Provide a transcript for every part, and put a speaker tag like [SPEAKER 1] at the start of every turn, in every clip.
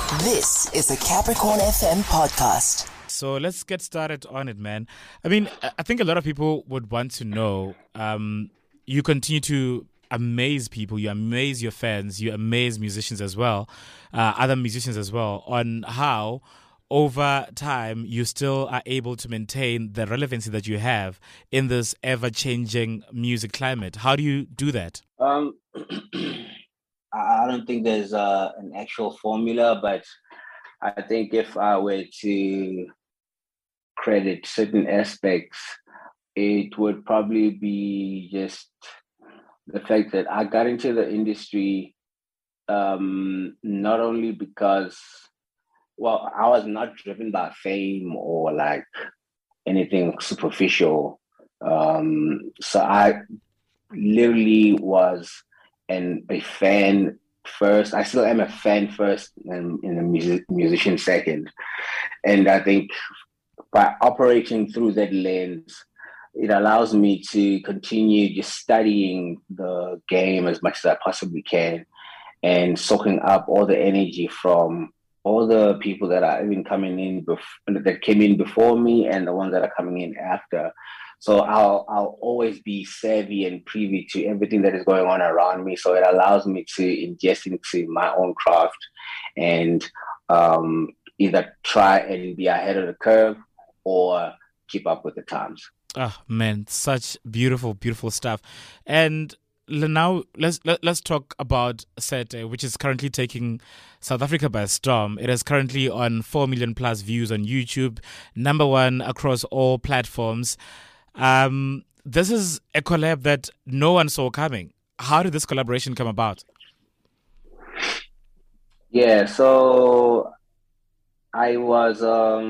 [SPEAKER 1] This is the Capricorn FM podcast.
[SPEAKER 2] So let's get started on it, man. I mean, I think a lot of people would want to know, you continue to amaze people, you amaze your fans, you amaze musicians as well, other musicians as well, on how over time you still are able to maintain the relevancy that you have in this ever-changing music climate. How do you do that?
[SPEAKER 3] I don't think there's an actual formula, but I think if I were to credit certain aspects, it would probably be just the fact that I got into the industry not only because, well, I was not driven by fame or like anything superficial. So I literally was a fan first. I still am a fan first and a musician second. And I think by operating through that lens, it allows me to continue just studying the game as much as I possibly can and soaking up all the energy from all the people that are even coming in that came in before me and the ones that are coming in after. So I'll always be savvy and privy to everything that is going on around me. So it allows me to ingest into my own craft and either try and be ahead of the curve or keep up with the times.
[SPEAKER 2] Oh man, such beautiful, beautiful stuff. And now let's talk about Sete, which is currently taking South Africa by storm. It is currently on 4 million plus views on YouTube, number one across all platforms. This is a collab that no one saw coming. How did this collaboration come about?
[SPEAKER 3] Yeah, so I was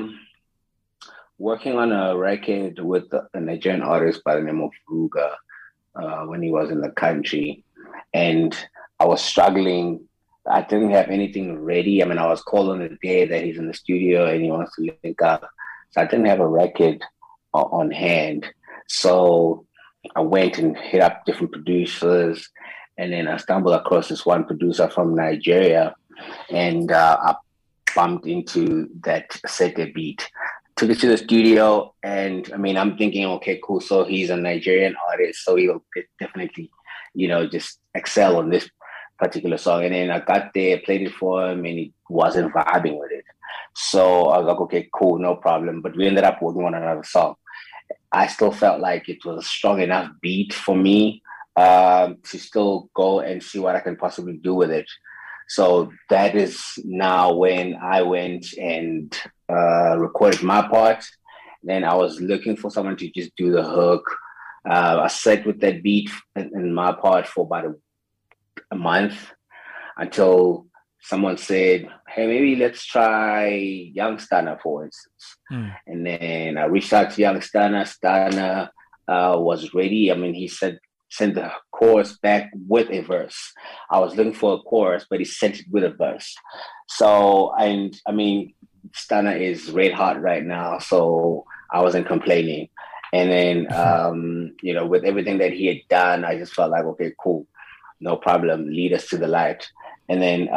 [SPEAKER 3] working on a record with a Nigerian artist by the name of Ruga when he was in the country. And I was struggling. I didn't have anything ready. I mean, I was called on the day that he's in the studio and he wants to link up. So I didn't have a record on hand. So I went and hit up different producers, and then I stumbled across this one producer from Nigeria, and I bumped into that Sete beat. Took it to the studio, and I mean, I'm thinking, okay, cool. So he's a Nigerian artist, so he'll definitely, just excel on this particular song. And then I got there, played it for him, and he wasn't vibing with it. So I was like, okay, cool, no problem. But we ended up working on another song. I still felt like it was a strong enough beat for me to still go and see what I can possibly do with it. So that is now when I went and recorded my part. Then I was looking for someone to just do the hook. I sat with that beat in my part for about a month until someone said, hey, maybe let's try Young Stunner, for instance. And then I reached out to Young Stunner. Stunner was ready. I mean, he sent the chorus back with a verse. I was looking for a chorus, but he sent it with a verse. So, and I mean, Stunner is red hot right now, so I wasn't complaining. And then, with everything that he had done, I just felt like, okay, cool, no problem, lead us to the light. And then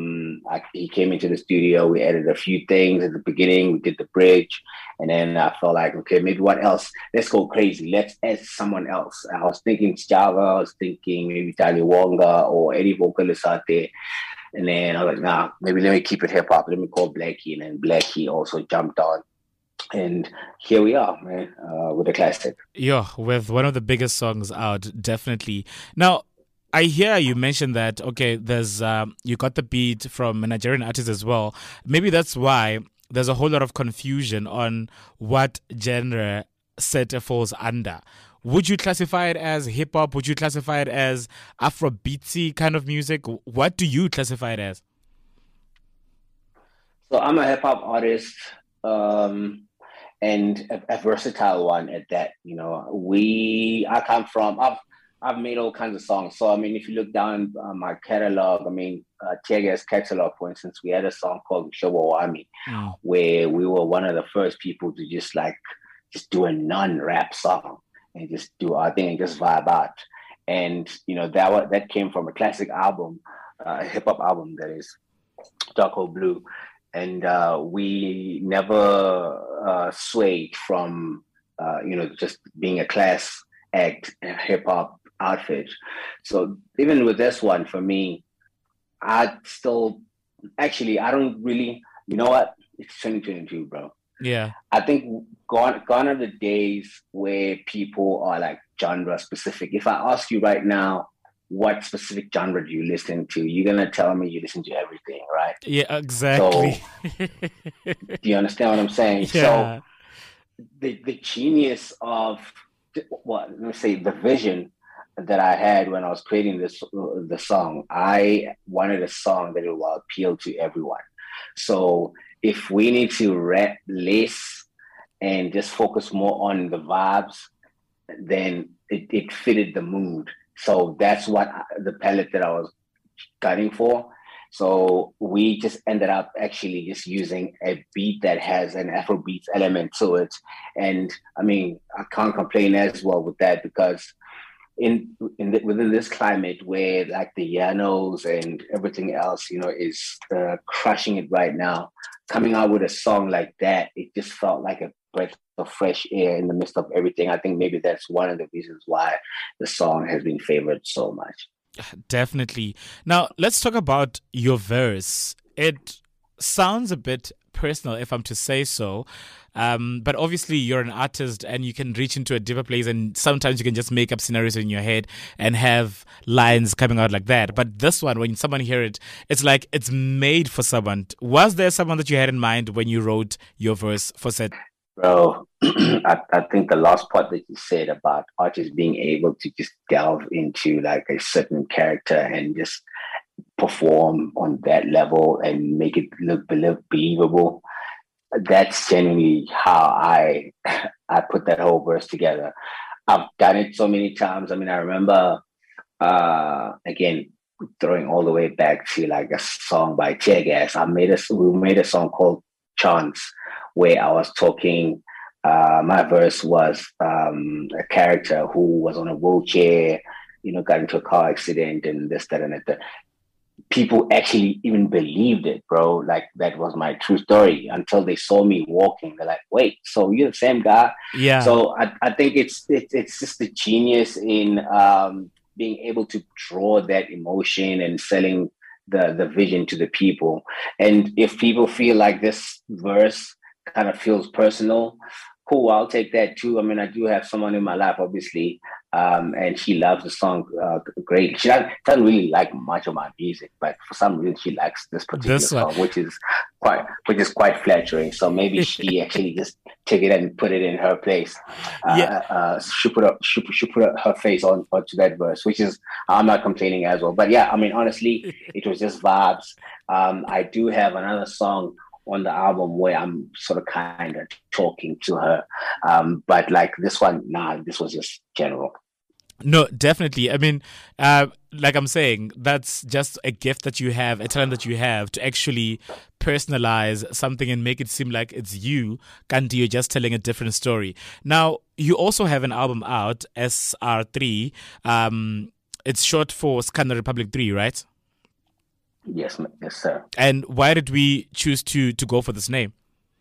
[SPEAKER 3] he came into the studio. We added a few things at the beginning. We did the bridge. And then I felt like, okay, maybe what else? Let's go crazy. Let's add someone else. I was thinking Java. I was thinking maybe Tali Wonga or any vocalist out there. And then I was like, nah, maybe let me keep it hip-hop. Let me call Blackie. And then Blackie also jumped on. And here we are, man, with a classic.
[SPEAKER 2] Yeah, with one of the biggest songs out, definitely. Now, I hear you mention that, okay, there's you got the beat from a Nigerian artist as well. Maybe that's why there's a whole lot of confusion on what genre Sete falls under. Would you classify it as hip-hop? Would you classify it as Afrobeatsy kind of music? What do you classify it as?
[SPEAKER 3] So I'm a hip-hop artist and a versatile one at that. I come from... I've made all kinds of songs. So, I mean, if you look down my catalog, I mean, Tiaga's catalog, for instance, we had a song called Shobo Wami, where we were one of the first people to just do a non-rap song and just do our thing and just vibe out. And, that came from a classic album, a hip-hop album that is, Darko Blue, and we never swayed from just being a class act, hip hop outfit. So even with this one, for me, I still I don't really. You know what? It's 2022, bro.
[SPEAKER 2] Yeah.
[SPEAKER 3] I think gone are the days where people are like genre specific. If I ask you right now, what specific genre do you listen to? You're gonna tell me you listen to everything, right?
[SPEAKER 2] Yeah,
[SPEAKER 3] So
[SPEAKER 2] exactly.
[SPEAKER 3] do you understand what I'm saying? So
[SPEAKER 2] Yeah.
[SPEAKER 3] the genius of what let me say the vision that I had when I was creating the song, I wanted a song that will appeal to everyone. So if we need to rap less and just focus more on the vibes, then it fitted the mood. So that's what the palette that I was gunning for. So we just ended up actually just using a beat that has an Afrobeats element to it. And I mean, I can't complain as well with that because within this climate where like the Yanos and everything else, is crushing it right now, coming out with a song like that, it just felt like a breath of fresh air in the midst of everything. I think maybe that's one of the reasons why the song has been favored so much.
[SPEAKER 2] Definitely. Now, let's talk about your verse. It sounds a bit personal, if I'm to say so. But obviously, you're an artist and you can reach into a deeper place, and sometimes you can just make up scenarios in your head and have lines coming out like that. But this one, when someone hear it, it's like it's made for someone. Was there someone that you had in mind when you wrote your verse for said?
[SPEAKER 3] Bro, I think the last part that you said about artists being able to just delve into like a certain character and just perform on that level and make it look believable, that's genuinely how I put that whole verse together. I've done it so many times. I mean, I remember again throwing all the way back to like a song by Tear Gas. We made a song called Chance where I was talking. My verse was a character who was on a wheelchair, got into a car accident and this, that, and that. People actually even believed it, bro. Like that was my true story until they saw me walking. They're like, "Wait, so you're the same guy?"
[SPEAKER 2] Yeah.
[SPEAKER 3] So I think it's just the genius in being able to draw that emotion and selling the vision to the people. And if people feel like this verse kind of feels personal, cool, I'll take that too. I mean, I do have someone in my life, obviously, and she loves the song great. She doesn't really like much of my music, but for some reason she likes this particular
[SPEAKER 2] This one.
[SPEAKER 3] song, which is quite flattering. So maybe she actually just took it and put it in her place.
[SPEAKER 2] Yeah.
[SPEAKER 3] She put her face onto that verse, which is I'm not complaining as well. But yeah, I mean, honestly, it was just vibes. I do have another song on the album where I'm sort of kind of talking to her. But like this one, this was just general.
[SPEAKER 2] No, definitely. I mean, like I'm saying, that's just a gift that you have, a talent that you have to actually personalize something and make it seem like it's you, and you're just telling a different story. Now, you also have an album out, SR3. It's short for Scandal Republic 3, right?
[SPEAKER 3] Yes, yes, sir.
[SPEAKER 2] And why did we choose to go for this name?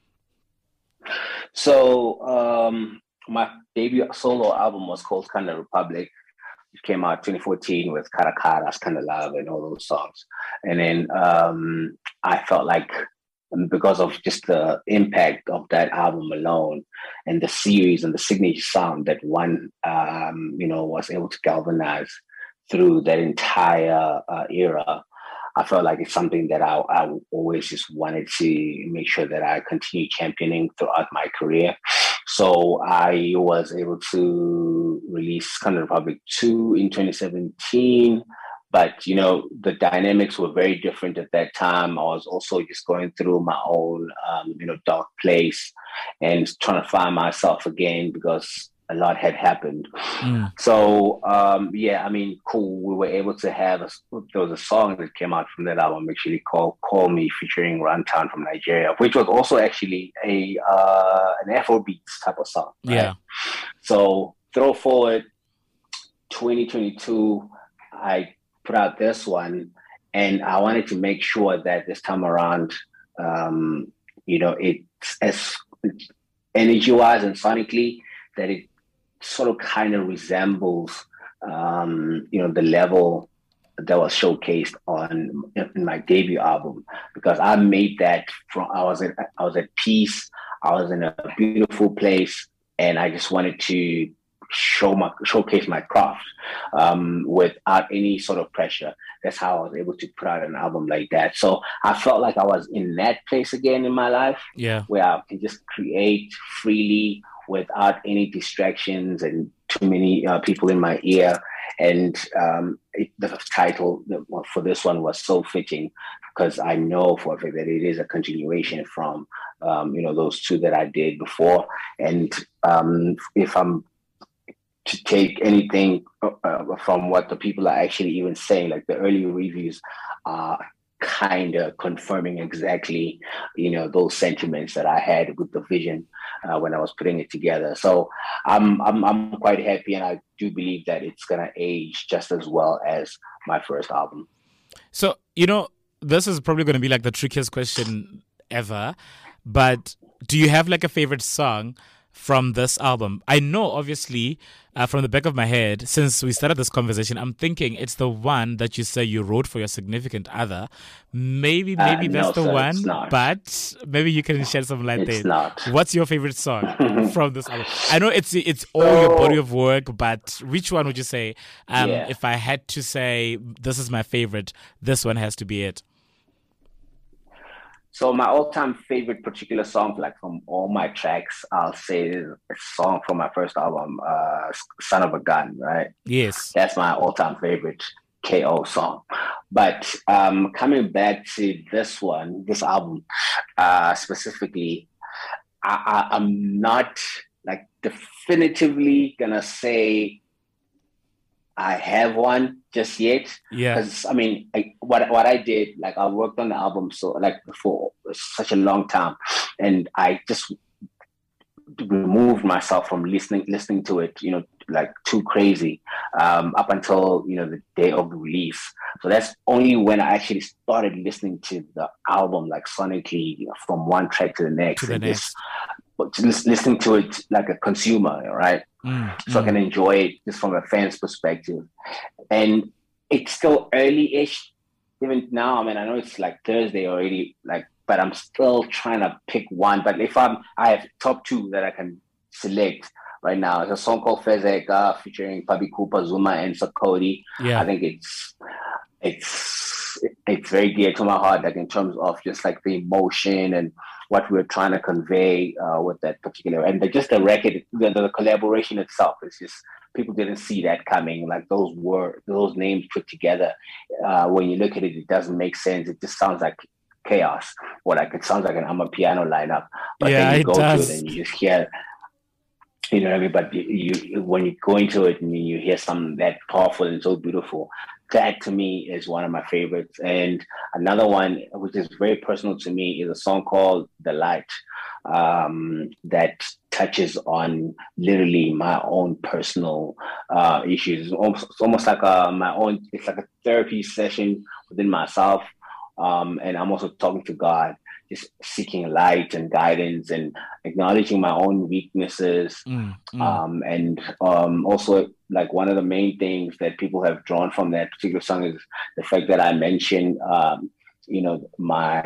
[SPEAKER 3] So my debut solo album was called Scandal Republic. It came out 2014 with Cara Cara, Scandal Love, and all those songs. And then I felt like because of just the impact of that album alone and the series and the signature sound that one, was able to galvanize through that entire era, I felt like it's something that I always just wanted to make sure that I continue championing throughout my career. So I was able to release Scandal Republic 2 in 2017. But, the dynamics were very different at that time. I was also just going through my own, dark place and trying to find myself again because a lot had happened.
[SPEAKER 2] Mm.
[SPEAKER 3] So I mean, cool. We were able to have there was a song that came out from that album actually called "Call Me" featuring Runtown from Nigeria, which was also actually an Afrobeats type of song. Right?
[SPEAKER 2] Yeah.
[SPEAKER 3] So throw forward 2022, I put out this one, And I wanted to make sure that this time around, it's as energy-wise and sonically that it sort of kind of resembles, the level that was showcased in my debut album, because I made that from I was at peace, I was in a beautiful place, and I just wanted to showcase my craft without any sort of pressure. That's how I was able to put out an album like that. So I felt like I was in that place again in my life, where I can just create freely without any distractions and too many people in my ear. And the title for this one was so fitting, because I know for a fact that it is a continuation from those two that I did before. And if I'm to take anything from what the people are actually even saying, like the early reviews are kind of confirming exactly, those sentiments that I had with the vision when I was putting it together. So I'm quite happy, and I do believe that it's gonna age just as well as my first album.
[SPEAKER 2] So this is probably going to be like the trickiest question ever, but do you have like a favorite song from this album? I know, obviously, from the back of my head, since we started this conversation, I'm thinking it's the one that you say you wrote for your significant other. Maybe that's
[SPEAKER 3] no,
[SPEAKER 2] the
[SPEAKER 3] sir,
[SPEAKER 2] one, but maybe you can shed some light there.
[SPEAKER 3] Not.
[SPEAKER 2] What's your favorite song from this album? I know it's all your body of work, but which one would you say? If I had to say this is my favorite, this one has to be it.
[SPEAKER 3] So my all-time favorite particular song, like from all my tracks, I'll say is a song from my first album, Son of a Gun, right?
[SPEAKER 2] Yes.
[SPEAKER 3] That's my all-time favorite KO song. But coming back to this album specifically, I'm not like definitively gonna say I have one just yet.
[SPEAKER 2] Yeah.
[SPEAKER 3] Because what I did, like I worked on the album for such a long time, and I just removed myself from listening to it, like too crazy, up until the day of the release. So that's only when I actually started listening to the album, like sonically, from one track to the next. Just listening to it like a consumer, right? So I can enjoy it just from a fan's perspective. And it's still early-ish even now. I know it's like Thursday already, but I'm still trying to pick one. But if I have top two that I can select right now. It's a song called Fezeka featuring Pabi Cooper, Zuma, and Sakodi.
[SPEAKER 2] Yeah.
[SPEAKER 3] I think it's very dear to my heart, like in terms of just like the emotion and what we're trying to convey with that particular, and just the record, the collaboration itself is just, people didn't see that coming. Like those names put together, when you look at it, it doesn't make sense. It just sounds like chaos, or like it sounds like an amapiano lineup. But then you go to it and you just hear, you know what I mean? But when you go into it and you hear something that powerful and so beautiful, that to me is one of my favorites. And another one, which is very personal to me, is a song called The Light, that touches on literally my own personal issues. It's almost like it's like a therapy session within myself. And I'm also talking to God, just seeking light and guidance and acknowledging my own weaknesses. And also, like, one of the main things that people have drawn from that particular song is the fact that I mentioned, my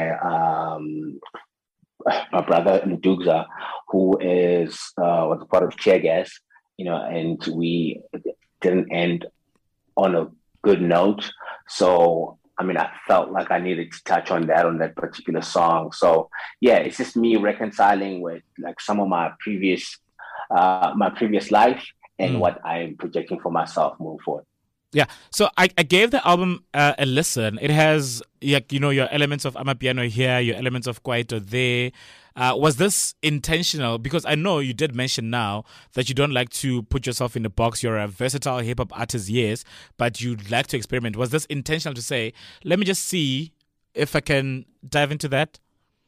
[SPEAKER 3] brother Ndugza, who was a part of Teargas, and we didn't end on a good note. So I felt like I needed to touch on that particular song. So yeah, it's just me reconciling with like some of my previous life and what I'm projecting for myself moving forward.
[SPEAKER 2] Yeah, so I gave the album a listen. It has, your elements of amapiano here, your elements of kwaito there. Was this intentional? Because I know you did mention now that you don't like to put yourself in a box. You're a versatile hip-hop artist, yes, but you'd like to experiment. Was this intentional to say, let me just see if I can dive into that?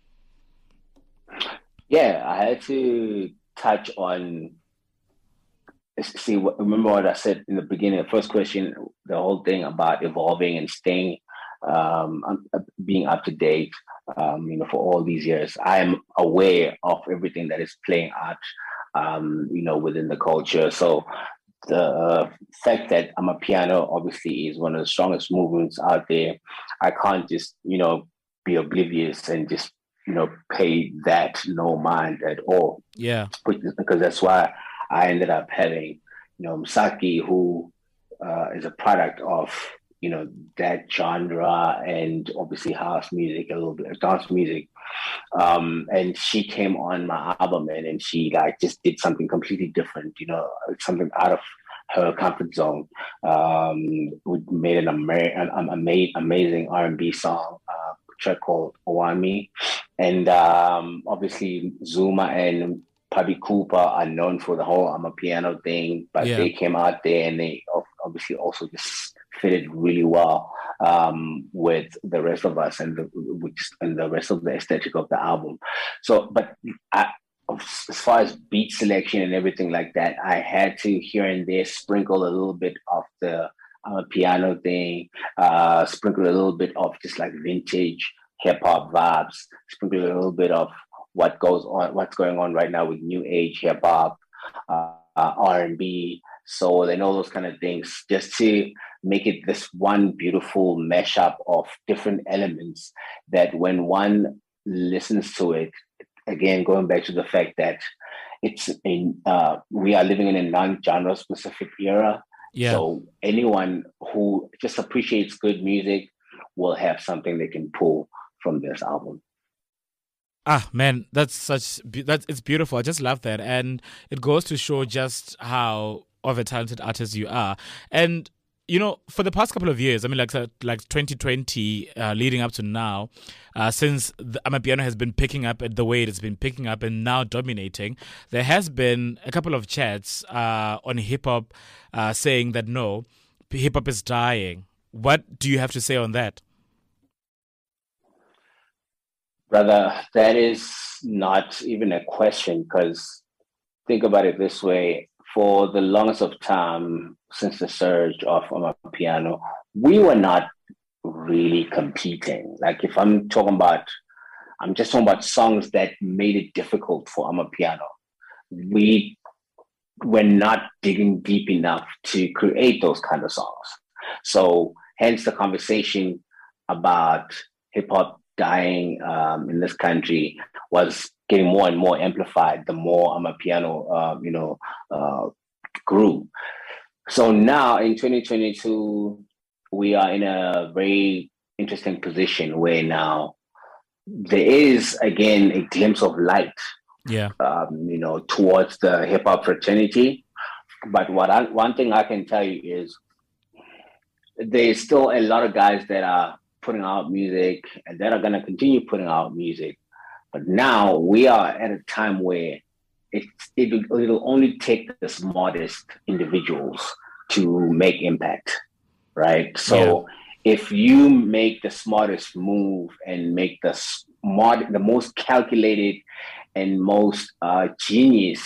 [SPEAKER 3] Yeah, I had to touch on... remember what I said in the beginning, the first question, the whole thing about evolving and staying being up to date, for all these years. I am aware of everything that is playing out, within the culture. So the fact that Amapiano obviously is one of the strongest movements out there, I can't just, be oblivious and just, pay that no mind at all.
[SPEAKER 2] Yeah.
[SPEAKER 3] Because that's why I ended up having, Msaki, who is a product of, that genre, and obviously house music, a little bit of dance music. And she came on my album, and she like just did something completely different, something out of her comfort zone. We made an amazing R&B song, track called Owami. And obviously Zuma and Pabi Cooper are known for the whole Amapiano thing, but they came out there and they obviously also just fitted really well with the rest of us and the rest of the aesthetic of the album. So, but as far as beat selection and everything like that, I had to here and there sprinkle a little bit of the piano thing, sprinkle a little bit of just like vintage hip hop vibes, sprinkle a little bit of what's going on right now with new age hip hop, R&B, soul, and all those kind of things, just to make it this one beautiful mashup of different elements that when one listens to it, again, going back to the fact that we are living in a non-genre specific era. Yeah. So anyone who just appreciates good music will have something they can pull from this album.
[SPEAKER 2] Ah, man, it's beautiful. I just love that. And it goes to show just how of a talented artist you are. And, for the past couple of years, I mean, like 2020 leading up to now, since the Amapiano has been picking up at the way it's been picking up and now dominating, there has been a couple of chats on hip-hop saying that, no, hip-hop is dying. What do you have to say on that?
[SPEAKER 3] Brother, that is not even a question, because think about it this way. For the longest of time, since the surge of Amapiano, we were not really competing. Like if I'm just talking about songs that made it difficult for Amapiano. We were not digging deep enough to create those kind of songs. So hence the conversation about hip hop dying in this country was getting more and more amplified the more Amapiano grew. So now in 2022, we are in a very interesting position where now there is again a glimpse of light, towards the hip hop fraternity. But one thing I can tell you is there's still a lot of guys that are putting out music and that are going to continue putting out music. But now we are at a time where it'll only take the smartest individuals to make impact, right? So if you make the smartest move and make the most calculated and most genius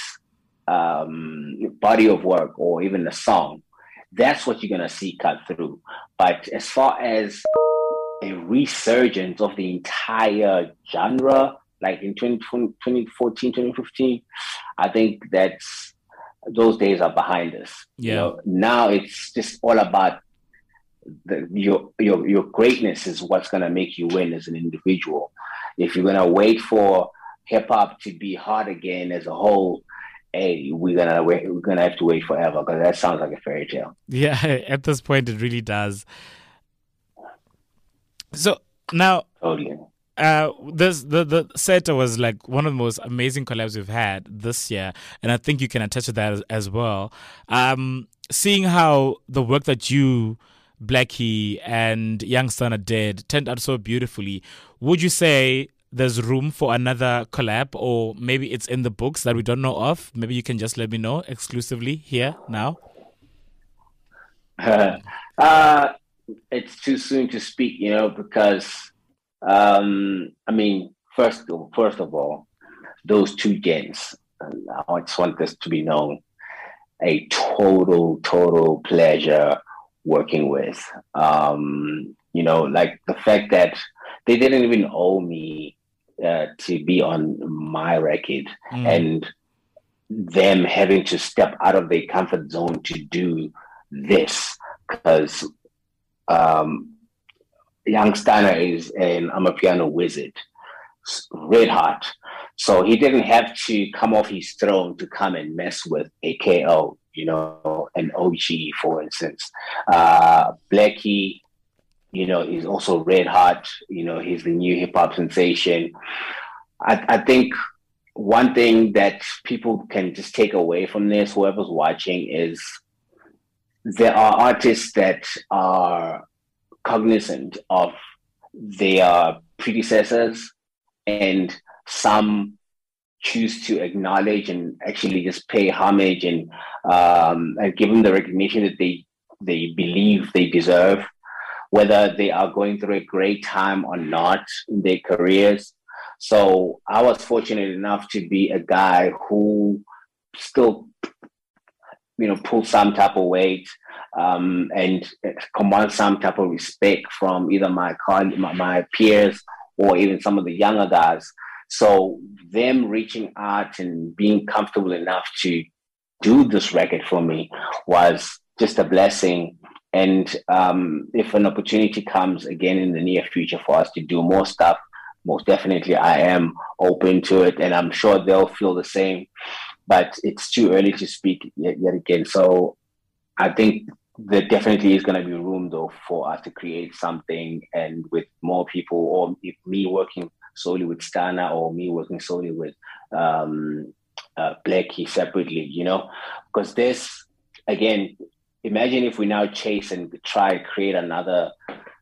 [SPEAKER 3] body of work or even a song, that's what you're going to see cut through. But as far as a resurgence of the entire genre, like in 2014, 2015, I think those days are behind us. Yeah. Now it's just all about your greatness is what's going to make you win as an individual. If you're going to wait for hip hop to be hot again as a whole, hey, we're gonna have to wait forever, because that sounds like a fairy tale.
[SPEAKER 2] Yeah, at this point, it really does. So now,
[SPEAKER 3] totally.
[SPEAKER 2] The Seta was like one of the most amazing collabs we've had this year, and I think you can attest to that as well. Seeing how the work that you, Blackie, and Young Stunner did turned out so beautifully, would you say there's room for another collab, or maybe it's in the books that we don't know of? Maybe you can just let me know exclusively here now.
[SPEAKER 3] It's too soon to speak, because first of all, those two gens, I just want this to be known, a total pleasure working with. Like the fact that they didn't even owe me to be on my record, and them having to step out of their comfort zone to do this, because Young Stunna is an amapiano wizard, red hot. So he didn't have to come off his throne to come and mess with a KO, an OG, for instance. Blackie, is also red hot. He's the new hip hop sensation. I think one thing that people can just take away from this, whoever's watching, is there are artists that are cognizant of their predecessors, and some choose to acknowledge and actually just pay homage and give them the recognition that they believe they deserve, whether they are going through a great time or not in their careers. So I was fortunate enough to be a guy who still, pull some type of weight and command some type of respect from either my peers or even some of the younger guys. So them reaching out and being comfortable enough to do this record for me was just a blessing. And if an opportunity comes again in the near future for us to do more stuff, most definitely I am open to it, and I'm sure they'll feel the same. But it's too early to speak yet again. So I think there definitely is going to be room, though, for us to create something, and with more people, or me working solely with Stunna, or me working solely with Blackie separately, because this, again, imagine if we now chase and try to create another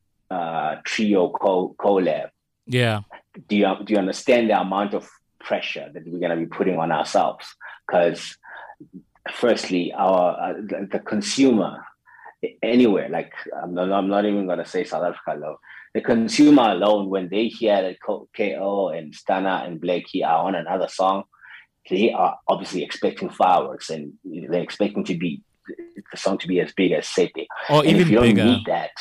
[SPEAKER 3] trio collab.
[SPEAKER 2] Yeah.
[SPEAKER 3] Do you understand the amount of pressure that we're going to be putting on ourselves? Because firstly, the consumer anywhere, like I'm not even going to say South Africa though, the consumer alone, when they hear that KO and Stunna and Blackie are on another song, they are obviously expecting fireworks, and they're expecting the song to be as big as Sete.
[SPEAKER 2] Or
[SPEAKER 3] and
[SPEAKER 2] even
[SPEAKER 3] if you don't
[SPEAKER 2] bigger.
[SPEAKER 3] meet that,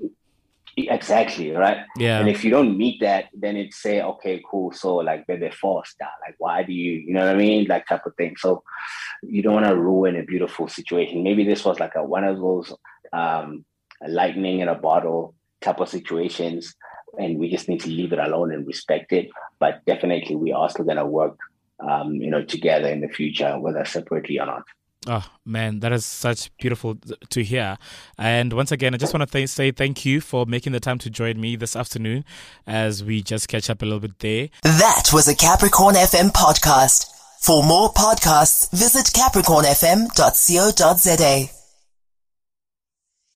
[SPEAKER 3] exactly, right?
[SPEAKER 2] Yeah.
[SPEAKER 3] And if you don't meet that, then it's say, okay, cool. So like, they're forced out. Like, why do you know what I mean? Like, type of thing. So you don't want to ruin a beautiful situation. Maybe this was like one of those lightning in a bottle type of situations, and we just need to leave it alone and respect it. But definitely, we are still gonna work, together in the future, whether separately or not.
[SPEAKER 2] Oh, man, that is such beautiful to hear. And once again, I just want to say thank you for making the time to join me this afternoon as we just catch up a little bit there.
[SPEAKER 1] That was a Capricorn FM podcast. For more podcasts, visit capricornfm.co.za.